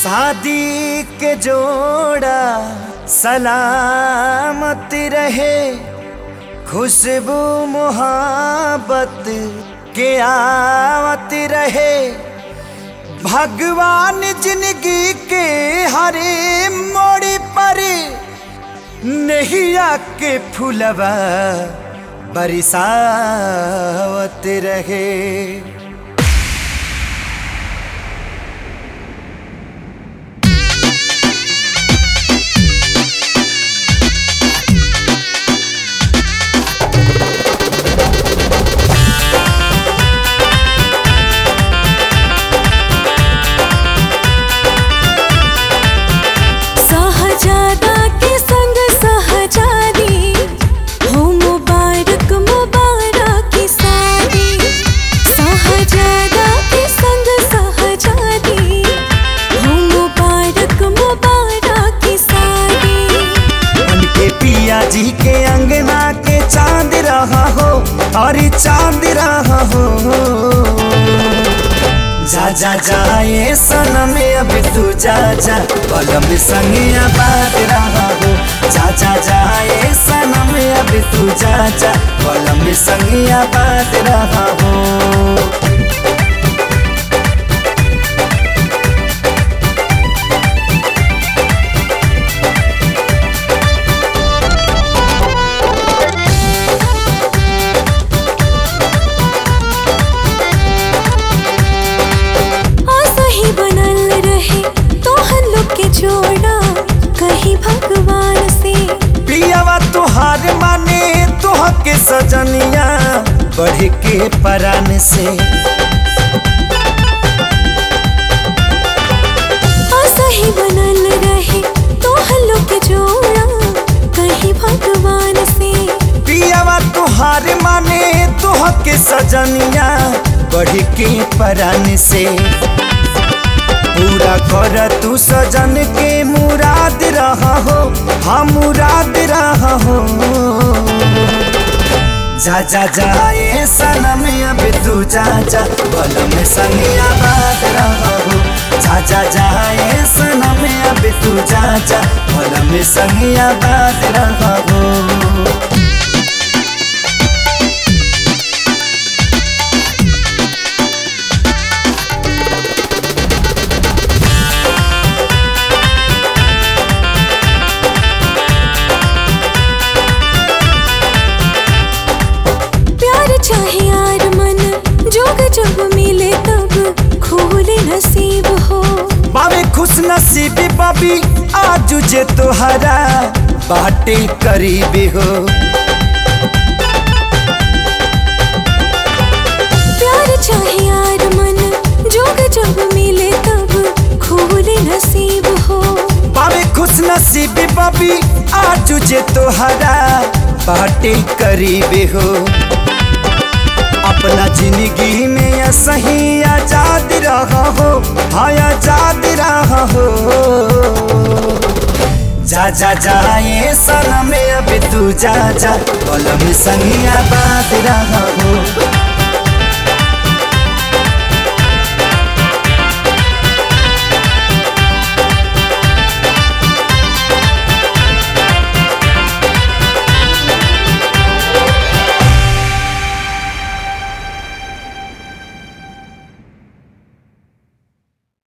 शादी के जोड़ा सलामत रहे, खुशबू मोहब्बत के आवत रहे। भगवान जिंदगी के हरे मोड़ पर नैया के फूलवा बरसावत रहे। जी के अंगना के चांद रहा हो और चांद रहा हो। जा जा जाए सनम अब तू जा जा, पलम संगिया बात रहा हो। जा जा जाए सनम अब तू जा जा, पलम संगिया बात रहा हो। जोड़ा कहीं भगवान से पियावा तुहार माने तुह के सजनिया बढ़ के परान से। सही बनल रहे तो हल्लो के जोड़ा कहीं भगवान से। पियावा तुहार माने तुह के सजनिया बढ़ के परान से। पूरा कर तू सजन के मुराद रहा हो, हाँ मुराद रहा हो। जा जा जाए सनम अब तू जा जा, पलम संगिया बात रहा हो। जा जा जाए सनम अब तू जा जा, पलम संगिया बात रहा हो। चाहे यार मन जोग जब मिले तब खोले नसीब हो। बाबे खुश नसीबी बाबी आज जे तोहरा बाटे करीबी हो। प्यार चाहे यार मन जोग जब मिले तब खोले नसीब हो। बाबे खुश नसीबी बाबी आज जे तोहरा बाटे करीबी हो। अपना जिंदगी में सही आजाद रहा हो, हाँ आजाद रहा हो। जा जा जाए सनम अब तू जा जा, पलम संगिया बात रहा हो।